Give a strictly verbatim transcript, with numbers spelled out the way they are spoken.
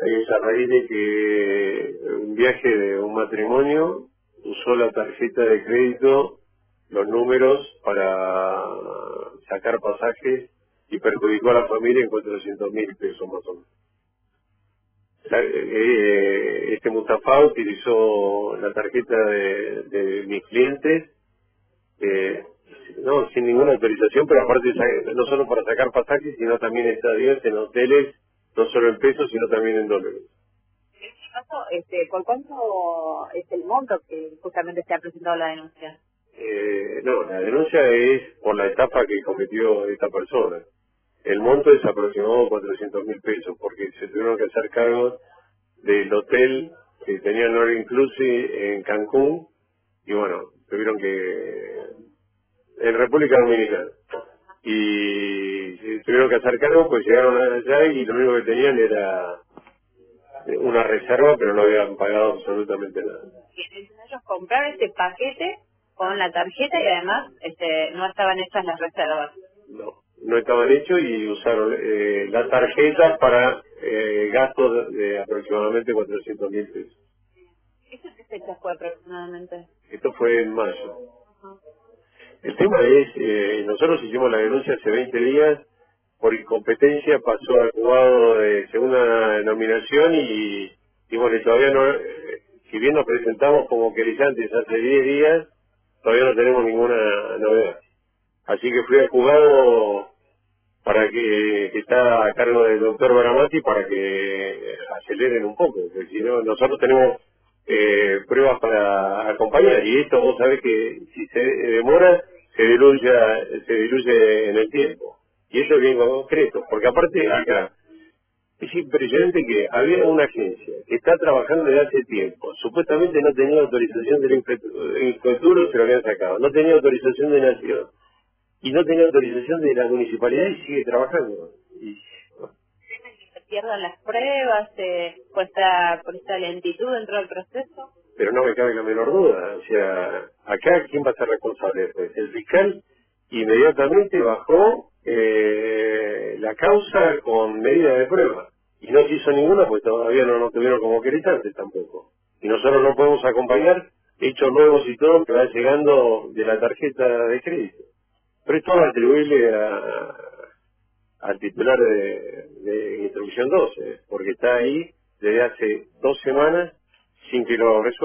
es a raíz de que un viaje de un matrimonio usó la tarjeta de crédito, los números para sacar pasajes y perjudicó a la familia en cuatrocientos mil pesos más o menos. La- eh, este Mustafa utilizó la tarjeta de, de mis clientes, eh, no, sin ninguna autorización, pero aparte sa- no solo para sacar pasajes, sino también estadías en hoteles, no solo en pesos, sino también en dólares. Caso, este, ¿por cuánto es el monto que justamente se ha presentado la denuncia? Eh, no, la denuncia es por la estafa que cometió esta persona. El monto es aproximado a cuatrocientos mil pesos, porque se tuvieron que hacer cargo del hotel que tenían all inclusive en Cancún, y bueno, tuvieron que... en República Dominicana. Y se tuvieron que hacer cargo, pues llegaron allá y lo único que tenían era una reserva, pero no habían pagado absolutamente nada. Entonces ellos compraron este paquete con la tarjeta y además este, no estaban hechas las reservas. No, no estaban hechos y usaron eh, la tarjeta para eh, gastos de, de aproximadamente cuatrocientos mil pesos. ¿Eso qué fecha fue aproximadamente? Esto fue en mayo. El tema es, eh, nosotros hicimos la denuncia hace veinte días, por incompetencia pasó al juzgado de segunda nominación y, y bueno, y todavía no, eh, si bien nos presentamos como querellantes hace diez días, todavía no tenemos ninguna novedad. Así que fui al juzgado para que, que está a cargo del doctor Baramati para que aceleren un poco, porque si no, nosotros tenemos eh, pruebas para acompañar y esto vos sabés que si se demora se diluye, se diluye en el tiempo y eso es bien concreto, porque aparte acá es impresionante que había una agencia que está trabajando desde hace tiempo, supuestamente no tenía autorización del Infoeturo, se lo habían sacado, no tenía autorización de Nación y no tenía autorización de la municipalidad y sigue trabajando. Y, bueno, ¿Se pierdan las pruebas eh, por, esta, por esta lentitud dentro del proceso? pero no me cabe la menor duda. O sea, acá, ¿quién va a ser responsable después? El fiscal inmediatamente bajó eh, la causa con medida de prueba. Y no se hizo ninguna, pues todavía no nos tuvieron como querellantes tampoco. Y nosotros no podemos acompañar hechos nuevos y todo que va llegando de la tarjeta de crédito. Pero es todo atribuible a, al titular de, de instrucción doce, porque está ahí desde hace dos semanas sin que lo resuelva.